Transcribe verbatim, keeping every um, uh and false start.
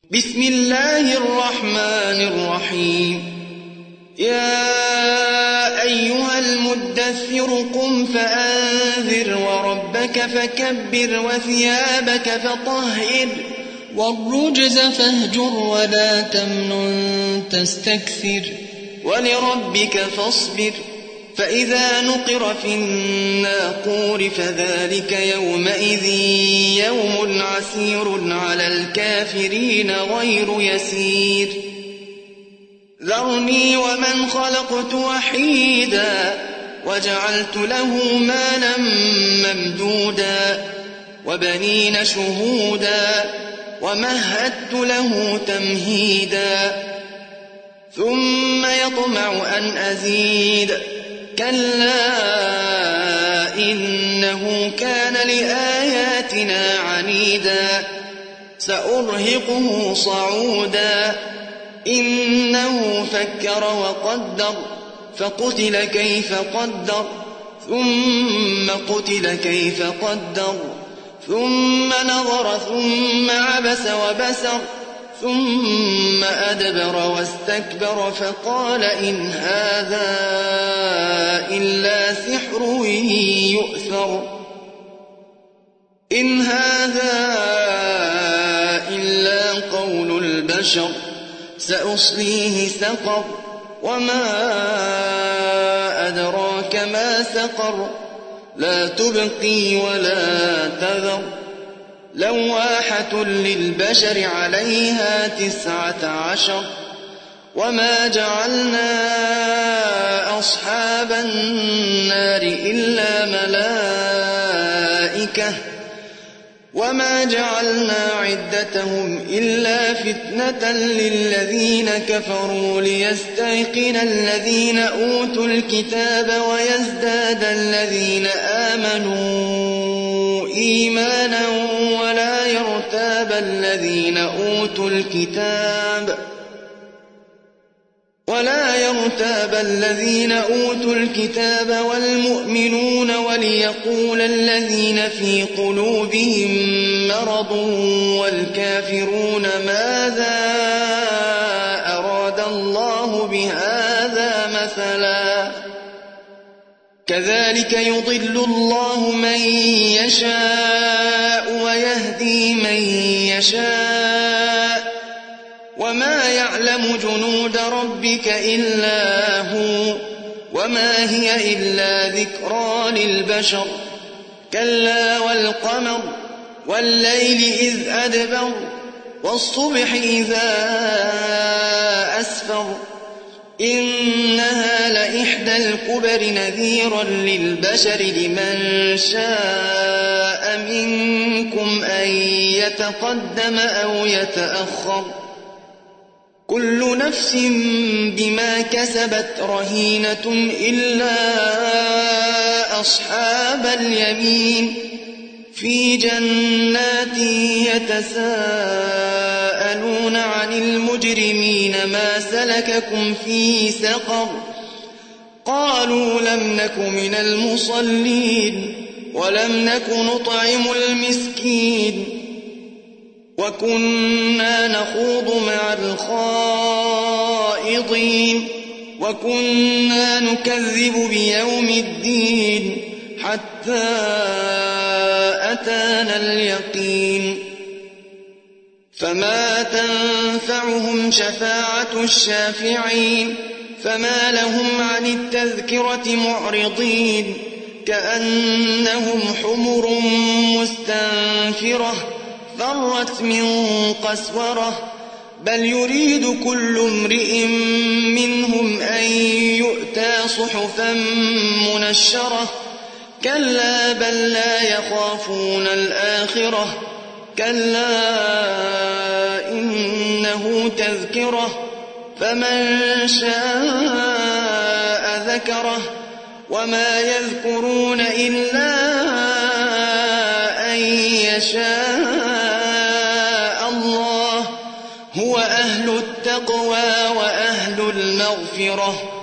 بسم الله الرحمن الرحيم يا أيها المدثر قم فأنذر وربك فكبر وثيابك فطهر والرجز فاهجر ولا تمنن تستكثر ولربك فاصبر فإذا نقر في الناقور فذلك يومئذ يوم عسير على الكافرين غير يسير ذرني ومن خلقت وحيدا وجعلت له مالا ممدودا وبنين شهودا ومهدت له تمهيدا ثم يطمع أن أزيد كلا إنه كان لآياتنا عنيدا سأرهقه صعودا إنه فكر وقدر فقتل كيف قدر ثم قتل كيف قدر ثم نظر ثم عبس وبسر ثم أدبر واستكبر فقال إن هذا إلا سحر يؤثر إن هذا إلا قول البشر سأصليه سقر وما أدراك ما سقر لا تبقي ولا تذر لواحة للبشر عليها تسعة عشر وما جعلنا أصحاب النار إلا ملائكة وما جعلنا عدتهم إلا فتنة للذين كفروا ليستيقن الذين أوتوا الكتاب ويزداد الذين آمنوا إيمانا ولا يرتاب الذين أوتوا الكتاب ولا يرتاب الذين أوتوا الكتاب والمؤمنون وليقول الذين في قلوبهم مرض والكافرون ماذا أراد الله بهذا مثلا كذلك يضل الله من يشاء ويهدي من يشاء وما يعلم جنود ربك إلا هو وما هي إلا ذكرى للبشر كلا والقمر والليل إذ أدبر والصبح إذا أسفر إنها لإحدى الكبر نذيرا للبشر لمن شاء منكم أن يتقدم أو يتأخر كل نفس بما كسبت رهينة إلا أصحاب اليمين في جنات يتساءلون عن المجرمين ما سلككم في سقر قالوا لم نك من المصلين ولم نك نطعم المسكين وكنا نخوض مع الخائضين وكنا نكذب بيوم الدين حتى أتانا اليقين فما تنفعهم شفاعة الشافعين فما لهم عن التذكرة معرضين كأنهم حمر مستنفرة فرت من قسورة بل يريد كل امرئ منهم أن يؤتى صحفا منشرة كلا بل لا يخافون الآخرة كلا إنه تذكرة فمن شاء ذكره وما يذكرون إلا أن يشاء الله هو أهل التقوى وأهل المغفرة